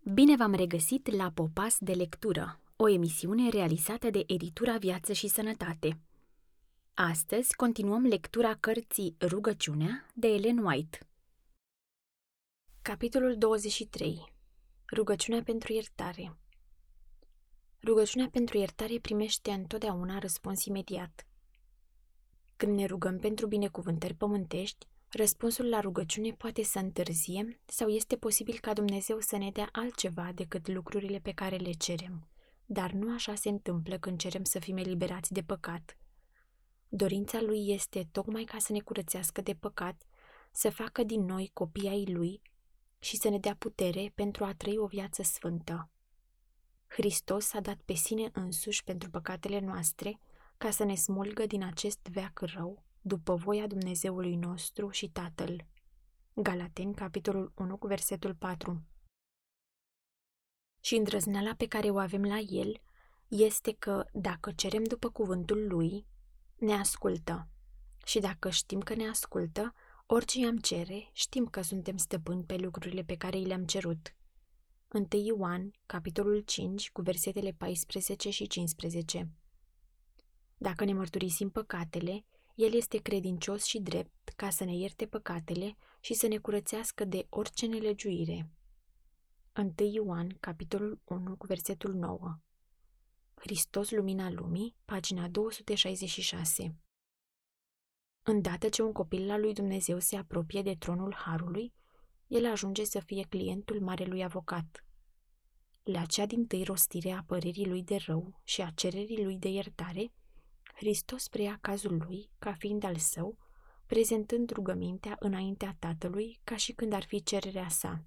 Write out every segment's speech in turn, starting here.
Bine v-am regăsit la Popas de lectură, o emisiune realizată de Editura Viață și Sănătate. Astăzi continuăm lectura cărții Rugăciunea de Ellen White. Capitolul 23. Rugăciunea pentru iertare. Rugăciunea pentru iertare primește întotdeauna răspuns imediat. Când ne rugăm pentru binecuvântări pământești, răspunsul la rugăciune poate să întârzie sau este posibil ca Dumnezeu să ne dea altceva decât lucrurile pe care le cerem, dar nu așa se întâmplă când cerem să fim eliberați de păcat. Dorința Lui este tocmai ca să ne curățească de păcat, să facă din noi copii ai Lui și să ne dea putere pentru a trăi o viață sfântă. Hristos a dat pe sine însuși pentru păcatele noastre ca să ne smulgă din acest veac rău, după voia Dumnezeului nostru și Tatăl. Galateni, capitolul 1, cu versetul 4. Și îndrăzneala pe care o avem la El este că, dacă cerem după cuvântul Lui, ne ascultă. Și dacă știm că ne ascultă, orice i-am cere, știm că suntem stăpâni pe lucrurile pe care i le-am cerut. 1 Ioan, capitolul 5, cu versetele 14 și 15. Dacă ne mărturisim păcatele, El este credincios și drept ca să ne ierte păcatele și să ne curățească de orice nelegiuire. 1 Ioan, capitolul 1, cu versetul 9. Hristos, lumina lumii, pagina 266. Îndată ce un copil al lui Dumnezeu se apropie de tronul Harului, el ajunge să fie clientul marelui avocat. La cea dintâi rostire a părerii lui de rău și a cererii lui de iertare, Hristos preia cazul lui ca fiind al său, prezentând rugămintea înaintea Tatălui ca și când ar fi cererea sa.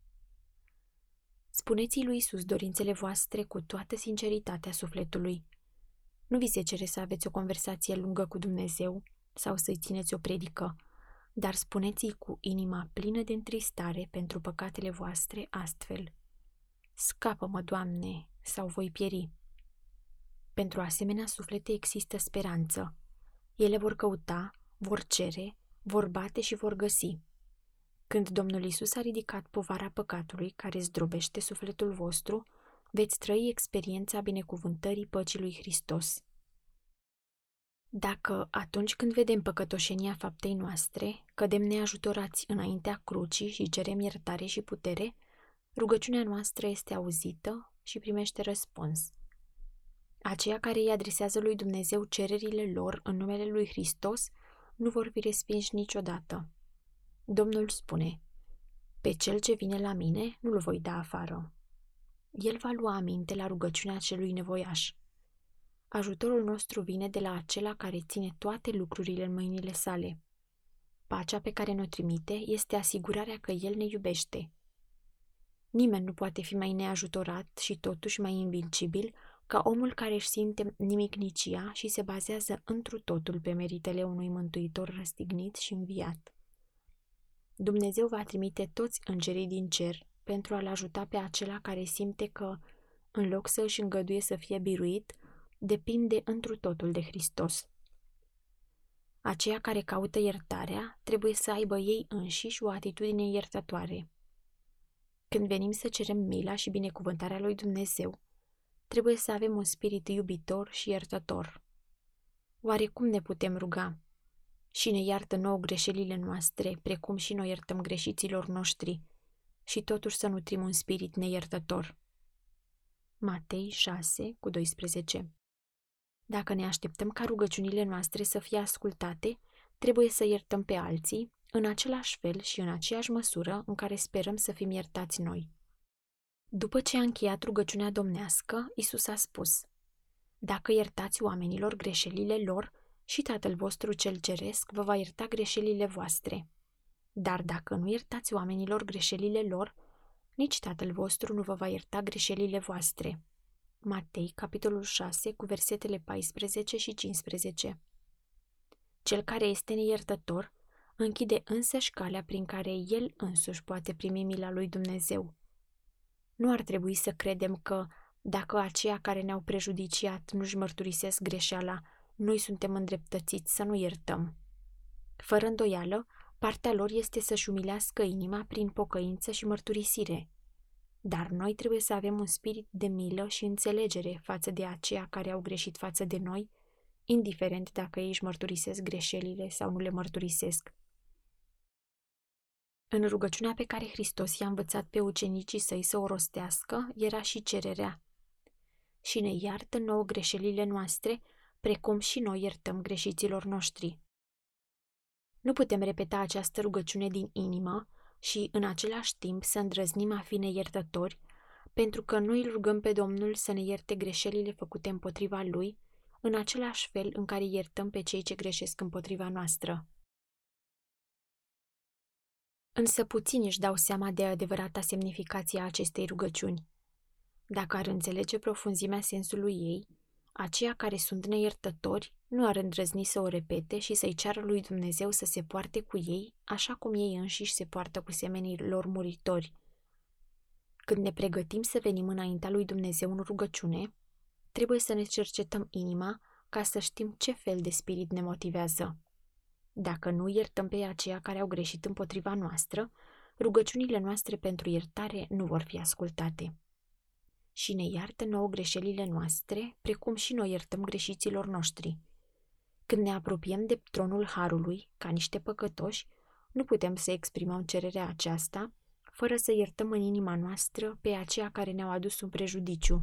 Spuneți lui Iisus dorințele voastre cu toată sinceritatea sufletului. Nu vi se cere să aveți o conversație lungă cu Dumnezeu sau să-i țineți o predică, dar spuneți-i cu inima plină de întristare pentru păcatele voastre astfel: Scapă-mă, Doamne, sau voi pieri. Pentru asemenea suflete există speranță. Ele vor căuta, vor cere, vor bate și vor găsi. Când Domnul Iisus a ridicat povara păcatului care zdrobește sufletul vostru, veți trăi experiența binecuvântării păcii lui Hristos. Dacă, atunci când vedem păcătoșenia faptei noastre, cădem neajutorați înaintea crucii și cerem iertare și putere, rugăciunea noastră este auzită și primește răspuns. Aceia care îi adresează lui Dumnezeu cererile lor în numele lui Hristos nu vor fi respinși niciodată. Domnul spune: pe cel ce vine la mine nu-l voi da afară. El va lua aminte la rugăciunea celui nevoiaș. Ajutorul nostru vine de la acela care ține toate lucrurile în mâinile sale. Pacea pe care ne-o trimite este asigurarea că El ne iubește. Nimeni nu poate fi mai neajutorat și totuși mai invincibil ca omul care își simte nimicnicia și se bazează întru totul pe meritele unui mântuitor răstignit și înviat. Dumnezeu va trimite toți îngerii din cer pentru a-l ajuta pe acela care simte că, în loc să își îngăduie să fie biruit, depinde întru totul de Hristos. Aceia care caută iertarea trebuie să aibă ei înșiși o atitudine iertătoare. Când venim să cerem mila și binecuvântarea lui Dumnezeu, trebuie să avem un spirit iubitor și iertător. Oare cum ne putem ruga? Și ne iartă nouă greșelile noastre, precum și noi iertăm greșiților noștri, și totuși să nutrim un spirit neiertător. Matei 6, cu 12. Dacă ne așteptăm ca rugăciunile noastre să fie ascultate, trebuie să iertăm pe alții, în același fel și în aceeași măsură în care sperăm să fim iertați noi. După ce a încheiat rugăciunea domnească, Iisus a spus: Dacă iertați oamenilor greșelile lor, și Tatăl vostru cel ceresc vă va ierta greșelile voastre. Dar dacă nu iertați oamenilor greșelile lor, nici Tatăl vostru nu vă va ierta greșelile voastre. Matei, capitolul 6, cu versetele 14 și 15. Cel care este neiertător închide însăși calea prin care el însuși poate primi mila lui Dumnezeu. Nu ar trebui să credem că, dacă aceia care ne-au prejudiciat nu-și mărturisesc greșeala, noi suntem îndreptățiți să nu iertăm. Fără îndoială, partea lor este să-și umilească inima prin pocăință și mărturisire. Dar noi trebuie să avem un spirit de milă și înțelegere față de aceia care au greșit față de noi, indiferent dacă ei își mărturisesc greșelile sau nu le mărturisesc. În rugăciunea pe care Hristos i-a învățat pe ucenicii săi să o rostească, era și cererea: și ne iartă nouă greșelile noastre, precum și noi iertăm greșiților noștri. Nu putem repeta această rugăciune din inimă și, în același timp, să îndrăznim a fi neiertători, pentru că noi îl rugăm pe Domnul să ne ierte greșelile făcute împotriva Lui, în același fel în care iertăm pe cei ce greșesc împotriva noastră. Însă puțini își dau seama de adevărata semnificație a acestei rugăciuni. Dacă ar înțelege profunzimea sensului ei, aceia care sunt neiertători nu ar îndrăzni să o repete și să-i ceară lui Dumnezeu să se poarte cu ei, așa cum ei înșiși se poartă cu semenii lor muritori. Când ne pregătim să venim înaintea lui Dumnezeu în rugăciune, trebuie să ne cercetăm inima ca să știm ce fel de spirit ne motivează. Dacă nu iertăm pe aceia care au greșit împotriva noastră, rugăciunile noastre pentru iertare nu vor fi ascultate. Și ne iartă nouă greșelile noastre, precum și noi iertăm greșiților noștri. Când ne apropiem de tronul Harului, ca niște păcătoși, nu putem să exprimăm cererea aceasta, fără să iertăm în inima noastră pe aceia care ne-au adus un prejudiciu.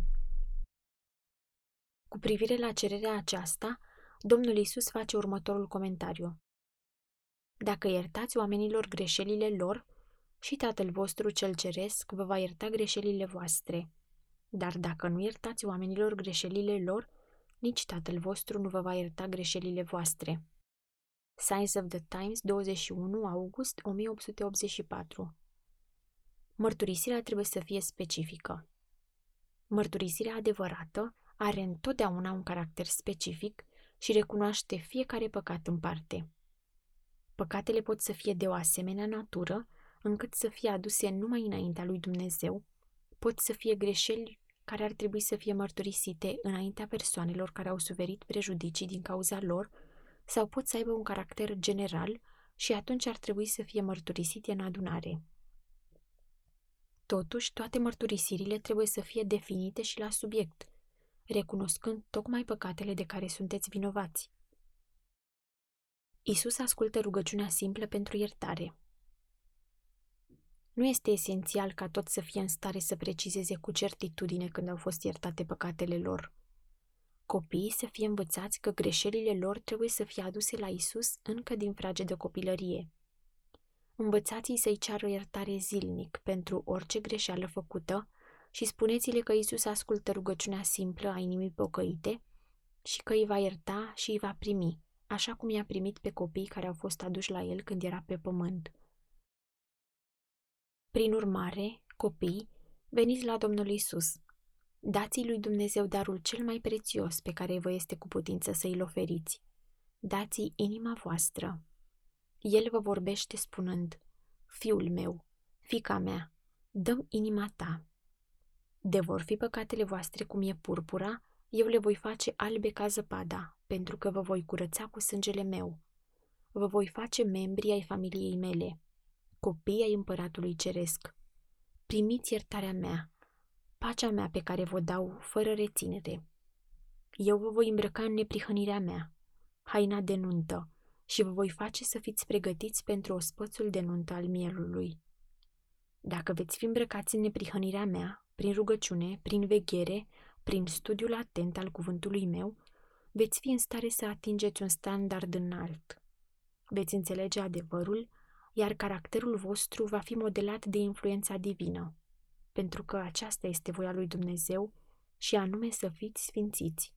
Cu privire la cererea aceasta, Domnul Iisus face următorul comentariu: dacă iertați oamenilor greșelile lor, și Tatăl vostru cel ceresc vă va ierta greșelile voastre. Dar dacă nu iertați oamenilor greșelile lor, nici Tatăl vostru nu vă va ierta greșelile voastre. Signs of the Times, 21 august 1884. Mărturisirea trebuie să fie specifică. Mărturisirea adevărată are întotdeauna un caracter specific și recunoaște fiecare păcat în parte. Păcatele pot să fie de o asemenea natură încât să fie aduse numai înaintea lui Dumnezeu, pot să fie greșeli care ar trebui să fie mărturisite înaintea persoanelor care au suferit prejudicii din cauza lor, sau pot să aibă un caracter general și atunci ar trebui să fie mărturisite în adunare. Totuși, toate mărturisirile trebuie să fie definite și la subiect, recunoscând tocmai păcatele de care sunteți vinovați. Iisus ascultă rugăciunea simplă pentru iertare. Nu este esențial ca toți să fie în stare să precizeze cu certitudine când au fost iertate păcatele lor. Copiii să fie învățați că greșelile lor trebuie să fie aduse la Iisus încă din fragedă copilărie. Învățați-i să-i ceară iertare zilnic pentru orice greșeală făcută și spuneți-le că Iisus ascultă rugăciunea simplă a inimii pocăite și că îi va ierta și îi va primi, așa cum i-a primit pe copiii care au fost aduși la el când era pe pământ. Prin urmare, copii, veniți la Domnul Iisus. Dați-i lui Dumnezeu darul cel mai prețios pe care vă este cu putință să îl oferiți. Dați-i inima voastră. El vă vorbește spunând: Fiul meu, fiica mea, dă-mi inima ta. De vor fi păcatele voastre cum e purpura, eu le voi face albe ca zăpada, pentru că vă voi curăța cu sângele meu. Vă voi face membri ai familiei mele, copii ai împăratului ceresc. Primiți iertarea mea, pacea mea pe care vă dau fără reținere. Eu vă voi îmbrăca în neprihănirea mea, haina de nuntă, și vă voi face să fiți pregătiți pentru ospățul de nuntă al mielului. Dacă veți fi îmbrăcați în neprihănirea mea, prin rugăciune, prin veghere, prin studiul atent al cuvântului meu, veți fi în stare să atingeți un standard înalt. Veți înțelege adevărul, iar caracterul vostru va fi modelat de influența divină, pentru că aceasta este voia lui Dumnezeu și anume să fiți sfințiți.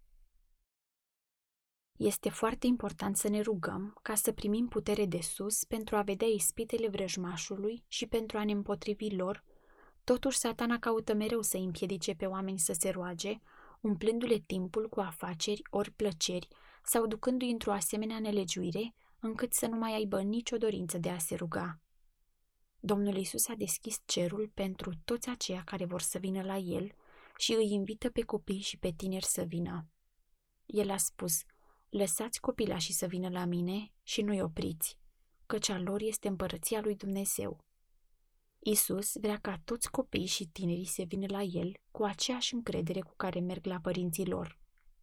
Este foarte important să ne rugăm ca să primim putere de sus pentru a vedea ispitele vrăjmașului și pentru a ne împotrivi lor. Totuși, Satana caută mereu să împiedice pe oameni să se roage, umplându-le timpul cu afaceri ori plăceri sau ducându-i într-o asemenea nelegiuire, încât să nu mai aibă nicio dorință de a se ruga. Domnul Iisus a deschis cerul pentru toți aceia care vor să vină la El și îi invită pe copii și pe tineri să vină. El a spus: lăsați copilașii să vină la mine și nu-i opriți, căci a lor este împărăția lui Dumnezeu. Isus vrea ca toți copiii și tinerii să vină la El cu aceeași încredere cu care merg la părinții lor.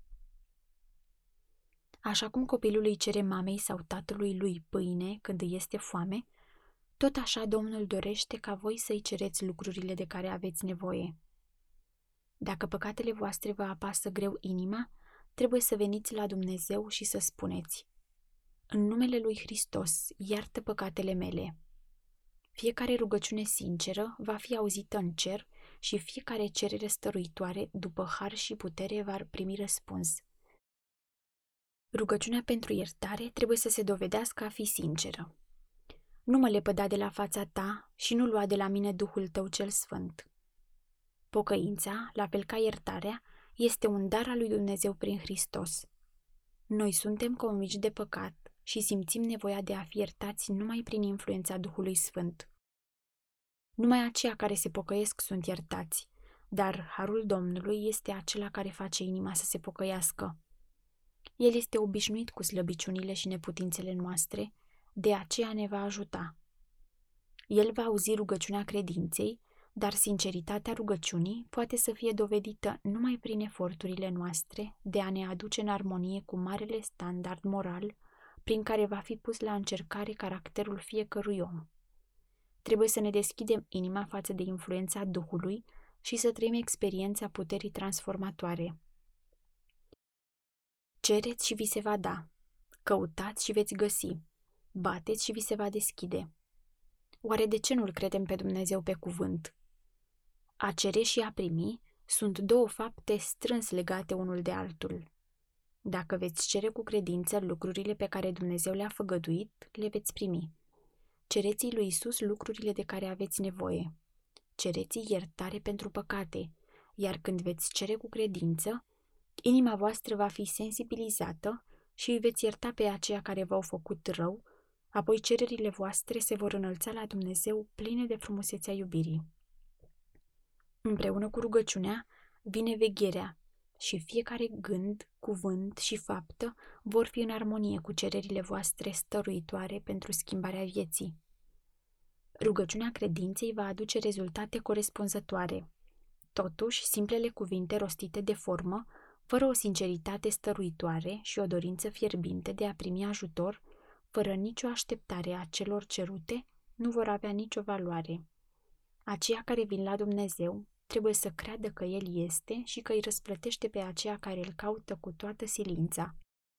Așa cum copilul îi cere mamei sau tatălui lui pâine când îi este foame, tot așa Domnul dorește ca voi să-i cereți lucrurile de care aveți nevoie. Dacă păcatele voastre vă apasă greu inima, trebuie să veniți la Dumnezeu și să spuneți: în numele lui Hristos, iartă păcatele mele. Fiecare rugăciune sinceră va fi auzită în cer și fiecare cerere stăruitoare după har și putere va primi răspuns. Rugăciunea pentru iertare trebuie să se dovedească a fi sinceră. Nu mă lepăda de la fața ta și nu lua de la mine Duhul tău cel sfânt. Pocăința, la fel ca iertarea, este un dar al lui Dumnezeu prin Hristos. Noi suntem convinși de păcat și simțim nevoia de a fi iertați numai prin influența Duhului Sfânt. Numai aceia care se pocăiesc sunt iertați, dar harul Domnului este acela care face inima să se pocăiască. El este obișnuit cu slăbiciunile și neputințele noastre, de aceea ne va ajuta. El va auzi rugăciunea credinței, dar sinceritatea rugăciunii poate să fie dovedită numai prin eforturile noastre de a ne aduce în armonie cu marele standard moral prin care va fi pus la încercare caracterul fiecărui om. Trebuie să ne deschidem inima față de influența Duhului și să trăim experiența puterii transformatoare. Cereți și vi se va da, căutați și veți găsi, bateți și vi se va deschide. Oare de ce nu-L credem pe Dumnezeu pe cuvânt? A cere și a primi sunt două fapte strâns legate unul de altul. Dacă veți cere cu credință lucrurile pe care Dumnezeu le-a făgăduit, le veți primi. Cereți lui Isus lucrurile de care aveți nevoie. Cereți iertare pentru păcate, iar când veți cere cu credință, inima voastră va fi sensibilizată și îi veți ierta pe aceia care v-au făcut rău, apoi cererile voastre se vor înălța la Dumnezeu pline de frumusețea iubirii. Împreună cu rugăciunea vine vegherea și fiecare gând, cuvânt și faptă vor fi în armonie cu cererile voastre stăruitoare pentru schimbarea vieții. Rugăciunea credinței va aduce rezultate corespunzătoare. Totuși, simplele cuvinte rostite de formă, fără o sinceritate stăruitoare și o dorință fierbinte de a primi ajutor, fără nicio așteptare a celor cerute, nu vor avea nicio valoare. Aceia care vin la Dumnezeu trebuie să creadă că El este și că îi răsplătește pe aceia care îl caută cu toată silința.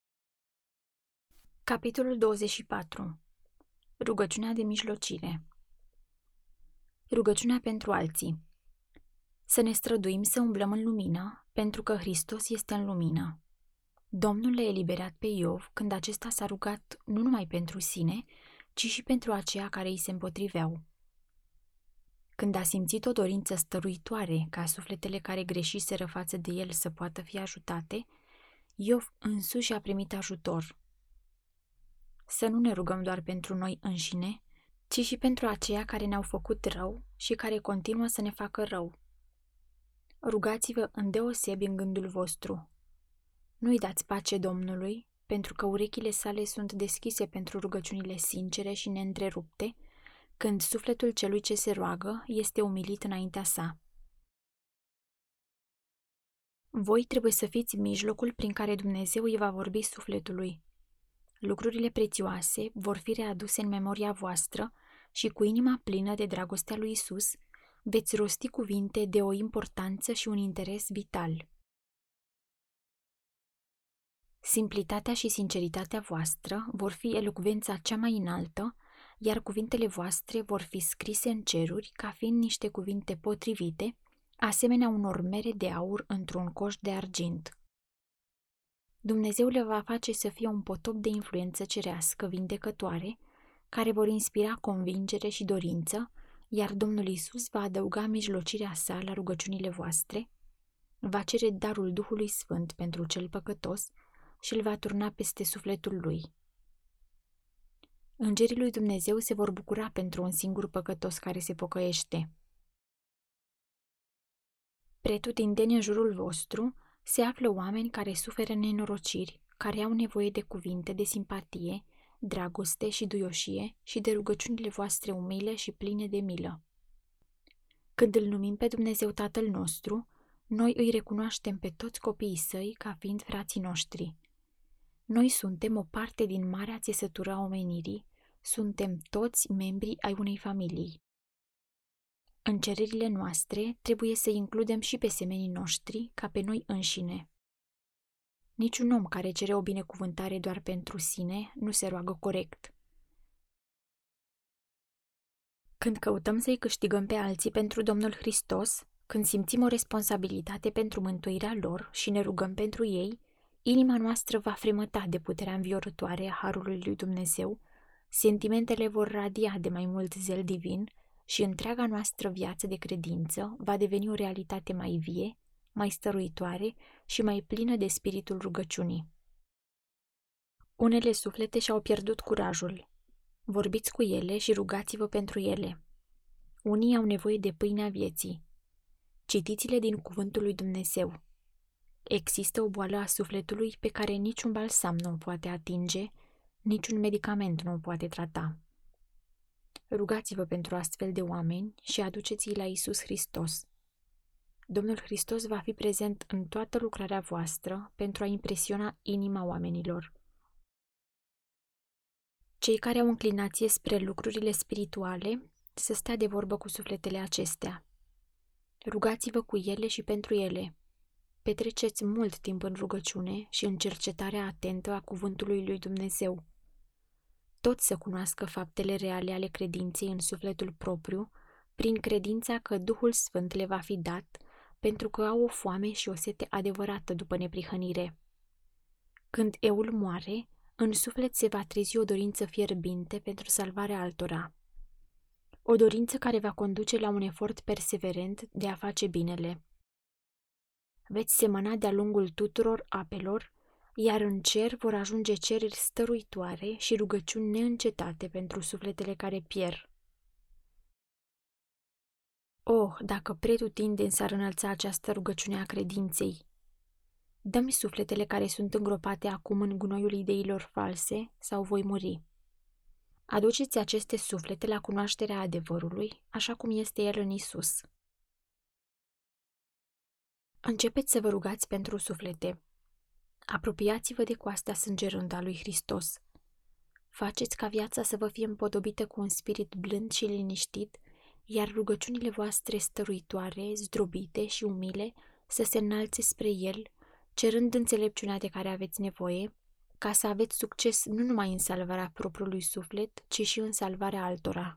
Capitolul 24. Rugăciunea de mijlocire. Rugăciunea pentru alții. Să ne străduim să umblăm în lumină, pentru că Hristos este în lumină. Domnul le-a eliberat pe Iov când acesta s-a rugat nu numai pentru sine, ci și pentru aceia care îi se împotriveau. Când a simțit o dorință stăruitoare ca sufletele care greșiseră față de el să poată fi ajutate, Iov însuși a primit ajutor. Să nu ne rugăm doar pentru noi înșine, ci și pentru aceia care ne-au făcut rău și care continuă să ne facă rău. Rugați-vă îndeosebi în gândul vostru. Nu-i dați pace Domnului, pentru că urechile sale sunt deschise pentru rugăciunile sincere și neîntrerupte, când sufletul celui ce se roagă este umilit înaintea sa. Voi trebuie să fiți mijlocul prin care Dumnezeu îi va vorbi sufletului. Lucrurile prețioase vor fi readuse în memoria voastră și cu inima plină de dragostea lui Isus veți rosti cuvinte de o importanță și un interes vital. Simplitatea și sinceritatea voastră vor fi elocvența cea mai înaltă, iar cuvintele voastre vor fi scrise în ceruri ca fiind niște cuvinte potrivite, asemenea unor mere de aur într-un coș de argint. Dumnezeu le va face să fie un potop de influență cerească vindecătoare, care vor inspira convingere și dorință, iar Domnul Iisus va adăuga mijlocirea sa la rugăciunile voastre, va cere darul Duhului Sfânt pentru cel păcătos și îl va turna peste sufletul lui. Îngerii lui Dumnezeu se vor bucura pentru un singur păcătos care se pocăiește. Pretutindeni în jurul vostru se află oameni care suferă nenorociri, care au nevoie de cuvinte de simpatie, dragoste și duioșie și de rugăciunile voastre umile și pline de milă. Când îl numim pe Dumnezeu Tatăl nostru, noi îi recunoaștem pe toți copiii săi ca fiind frații noștri. Noi suntem o parte din marea țesătură a omenirii, suntem toți membri ai unei familii. În cererile noastre trebuie să includem și pe semenii noștri ca pe noi înșine. Niciun om care cere o binecuvântare doar pentru sine nu se roagă corect. Când căutăm să-i câștigăm pe alții pentru Domnul Hristos, când simțim o responsabilitate pentru mântuirea lor și ne rugăm pentru ei, inima noastră va fremăta de puterea înviorătoare a Harului lui Dumnezeu, sentimentele vor radia de mai mult zel divin și întreaga noastră viață de credință va deveni o realitate mai vie, mai stăruitoare și mai plină de spiritul rugăciunii. Unele suflete și-au pierdut curajul. Vorbiți cu ele și rugați-vă pentru ele. Unii au nevoie de pâinea vieții. Citiți-le din cuvântul lui Dumnezeu. Există o boală a sufletului pe care niciun balsam nu o poate atinge, niciun medicament nu o poate trata. Rugați-vă pentru astfel de oameni și aduceți-i la Iisus Hristos. Domnul Hristos va fi prezent în toată lucrarea voastră pentru a impresiona inima oamenilor. Cei care au înclinație spre lucrurile spirituale să stea de vorbă cu sufletele acestea. Rugați-vă cu ele și pentru ele. Petreceți mult timp în rugăciune și în cercetarea atentă a cuvântului lui Dumnezeu. Toți să cunoască faptele reale ale credinței în sufletul propriu, prin credința că Duhul Sfânt le va fi dat, pentru că au o foame și o sete adevărată după neprihănire. Când eul moare, în suflet se va trezi o dorință fierbinte pentru salvarea altora. O dorință care va conduce la un efort perseverent de a face binele. Veți semăna de-a lungul tuturor apelor, iar în cer vor ajunge cereri stăruitoare și rugăciuni neîncetate pentru sufletele care pierd. Oh, dacă pretutindeni s-ar înălța această rugăciune a credinței! Dă-mi sufletele care sunt îngropate acum în gunoiul ideilor false sau voi muri. Aduceți aceste suflete la cunoașterea adevărului, așa cum este el în Isus. Începeți să vă rugați pentru suflete. Apropiați-vă de coasta sângerândă a lui Hristos. Faceți ca viața să vă fie împodobită cu un spirit blând și liniștit, iar rugăciunile voastre stăruitoare, zdrobite și umile să se înalțe spre El, cerând înțelepciunea de care aveți nevoie, ca să aveți succes nu numai în salvarea propriului suflet, ci și în salvarea altora.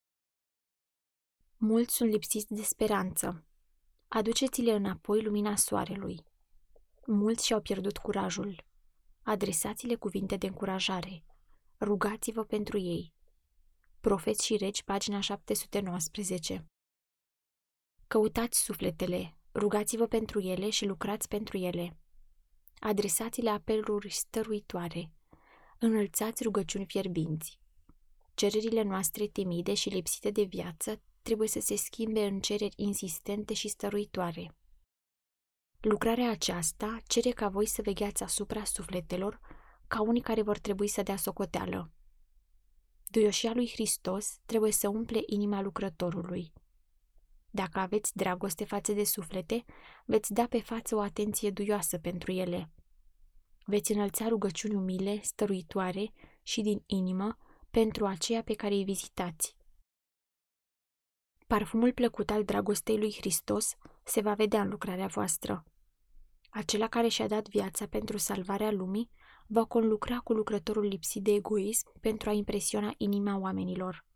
Mulți sunt lipsiți de speranță. Aduceți-le înapoi lumina soarelui. Mulți și-au pierdut curajul. Adresați-le cuvinte de încurajare. Rugați-vă pentru ei. Profeți și regi, pagina 719. Căutați sufletele, rugați-vă pentru ele și lucrați pentru ele. Adresați-le apeluri stăruitoare. Înălțați rugăciuni fierbinți. Cererile noastre timide și lipsite de viață trebuie să se schimbe în cereri insistente și stăruitoare. Lucrarea aceasta cere ca voi să vegheați asupra sufletelor ca unii care vor trebui să dea socoteală. Duioșia lui Hristos trebuie să umple inima lucrătorului. Dacă aveți dragoste față de suflete, veți da pe față o atenție duioasă pentru ele. Veți înălța rugăciuni umile, stăruitoare și din inimă pentru aceia pe care îi vizitați. Parfumul plăcut al dragostei lui Hristos se va vedea în lucrarea voastră. Acela care și-a dat viața pentru salvarea lumii va conlucra cu lucrătorul lipsit de egoism pentru a impresiona inima oamenilor.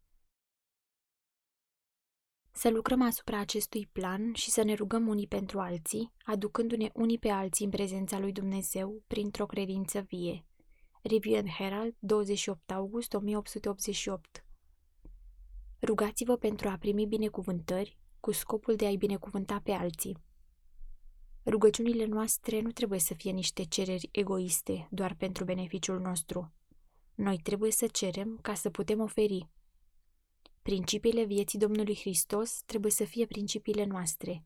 Să lucrăm asupra acestui plan și să ne rugăm unii pentru alții, aducându-ne unii pe alții în prezența lui Dumnezeu printr-o credință vie. Review and Herald, 28 august 1888. Rugați-vă pentru a primi binecuvântări cu scopul de a-i binecuvânta pe alții. Rugăciunile noastre nu trebuie să fie niște cereri egoiste doar pentru beneficiul nostru. Noi trebuie să cerem ca să putem oferi. Principiile vieții Domnului Hristos trebuie să fie principiile noastre.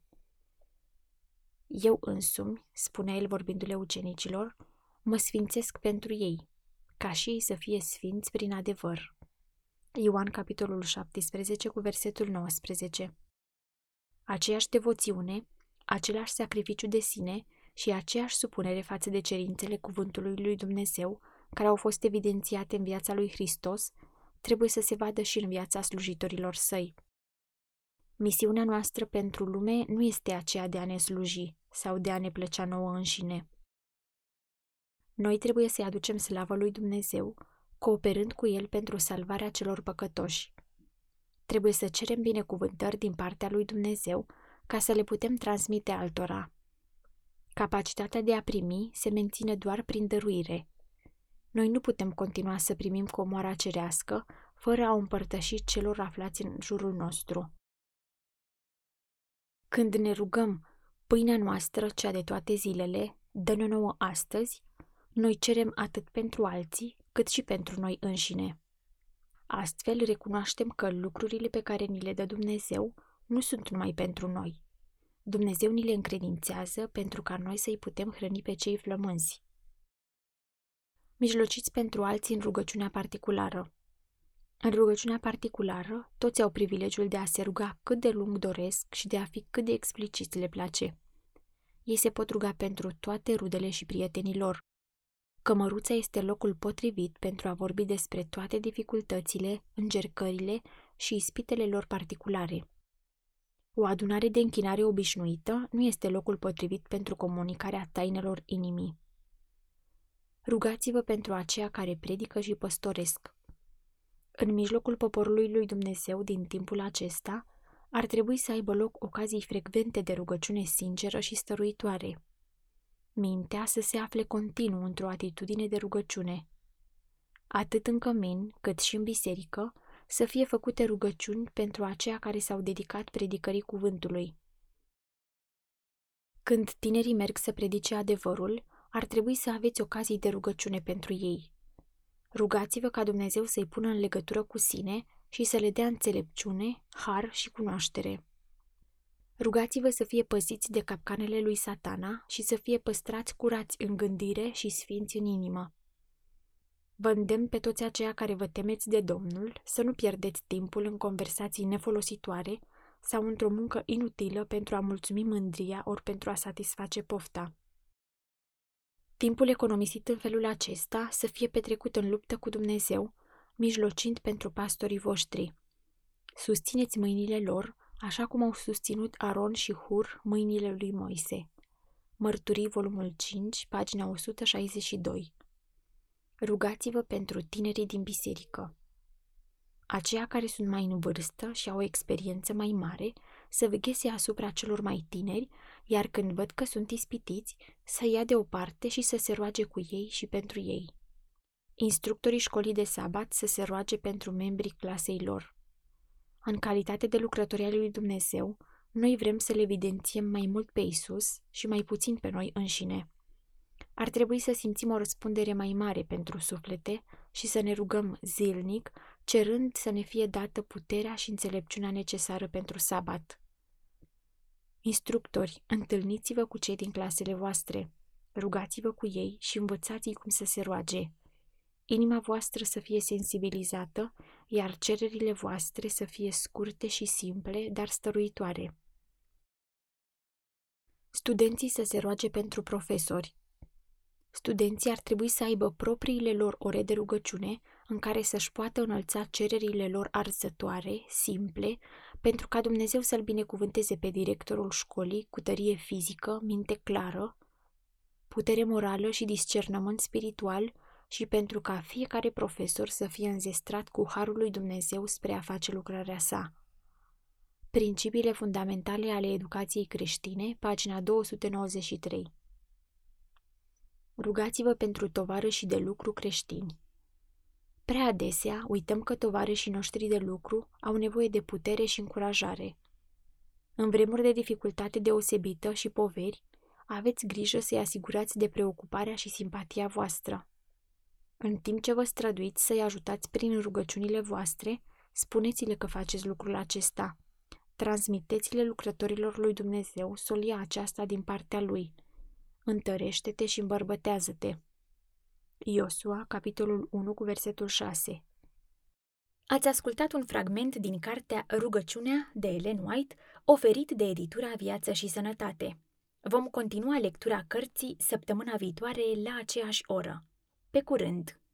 Eu însumi, spunea el vorbindu-le ucenicilor, mă sfințesc pentru ei, ca și ei să fie sfinți prin adevăr. Ioan, capitolul 17, cu versetul 19. aceeași devoțiune, același sacrificiu de sine și aceeași supunere față de cerințele cuvântului lui Dumnezeu, care au fost evidențiate în viața lui Hristos, trebuie să se vadă și în viața slujitorilor săi. Misiunea noastră pentru lume nu este aceea de a ne sluji sau de a ne plăcea nouă înșine. Noi trebuie să-i aducem slavă lui Dumnezeu, cooperând cu El pentru salvarea celor păcătoși. Trebuie să cerem binecuvântări din partea lui Dumnezeu ca să le putem transmite altora. Capacitatea de a primi se menține doar prin dăruire. Noi nu putem continua să primim comoara cerească fără a o împărtăși celor aflați în jurul nostru. Când ne rugăm, pâinea noastră, cea de toate zilele, dă-ne nouă astăzi, noi cerem atât pentru alții, cât și pentru noi înșine. Astfel recunoaștem că lucrurile pe care ni le dă Dumnezeu nu sunt numai pentru noi. Dumnezeu ni le încredințează pentru ca noi să-i putem hrăni pe cei flămânzi. Mijlociți pentru alții în rugăciunea particulară. În rugăciunea particulară, toți au privilegiul de a se ruga cât de lung doresc și de a fi cât de explicit le place. Ei se pot ruga pentru toate rudele și prietenii lor. Cămăruța este locul potrivit pentru a vorbi despre toate dificultățile, încercările și ispitele lor particulare. O adunare de închinare obișnuită nu este locul potrivit pentru comunicarea tainelor inimii. Rugați-vă pentru aceia care predică și păstoresc. În mijlocul poporului lui Dumnezeu din timpul acesta, ar trebui să aibă loc ocazii frecvente de rugăciune sinceră și stăruitoare. Mintea să se afle continuu într-o atitudine de rugăciune. Atât în cămin, cât și în biserică, să fie făcute rugăciuni pentru aceia care s-au dedicat predicării cuvântului. Când tinerii merg să predice adevărul, ar trebui să aveți ocazii de rugăciune pentru ei. Rugați-vă ca Dumnezeu să-i pună în legătură cu sine și să le dea înțelepciune, har și cunoaștere. Rugați-vă să fie păziți de capcanele lui Satana și să fie păstrați curați în gândire și sfinți în inimă. Vă îndemn pe toți aceia care vă temeți de Domnul să nu pierdeți timpul în conversații nefolositoare sau într-o muncă inutilă pentru a mulțumi mândria ori pentru a satisface pofta. Timpul economisit în felul acesta să fie petrecut în luptă cu Dumnezeu, mijlocind pentru pastorii voștri. Susțineți mâinile lor, așa cum au susținut Aron și Hur mâinile lui Moise. Mărturii, volumul 5, pagina 162. Rugați-vă pentru tinerii din biserică. Aceia care sunt mai în vârstă și au o experiență mai mare să veghese asupra celor mai tineri, iar când văd că sunt ispitiți, să ia deoparte și să se roage cu ei și pentru ei. Instructorii școlii de sabat să se roage pentru membrii clasei lor. În calitate de lucrători ai lui Dumnezeu, noi vrem să le evidențiem mai mult pe Isus și mai puțin pe noi înșine. Ar trebui să simțim o răspundere mai mare pentru suflete și să ne rugăm zilnic, cerând să ne fie dată puterea și înțelepciunea necesară pentru sabat. Instructori, întâlniți-vă cu cei din clasele voastre, rugați-vă cu ei și învățați-i cum să se roage. Inima voastră să fie sensibilizată, iar cererile voastre să fie scurte și simple, dar stăruitoare. Studenții să se roage pentru profesori. Studenții ar trebui să aibă propriile lor ore de rugăciune în care să-și poată înălța cererile lor arzătoare, simple, pentru ca Dumnezeu să-l binecuvânteze pe directorul școlii cu tărie fizică, minte clară, putere morală și discernământ spiritual și pentru ca fiecare profesor să fie înzestrat cu harul lui Dumnezeu spre a face lucrarea sa. Principiile fundamentale ale educației creștine, pagina 293. Rugați-vă pentru tovarășii de lucru creștini. Prea adesea uităm că tovarășii noștri de lucru au nevoie de putere și încurajare. În vremuri de dificultate deosebită și poveri, aveți grijă să-i asigurați de preocuparea și simpatia voastră. În timp ce vă străduiți să-i ajutați prin rugăciunile voastre, spuneți-le că faceți lucrul acesta. Transmiteți-le lucrătorilor lui Dumnezeu solia aceasta din partea lui. Întărește-te și îmbărbătează-te. Iosua, capitolul 1, cu versetul 6. Ați ascultat un fragment din cartea Rugăciunea de Ellen White, oferit de editura Viață și Sănătate. Vom continua lectura cărții săptămâna viitoare la aceeași oră. Pe curând!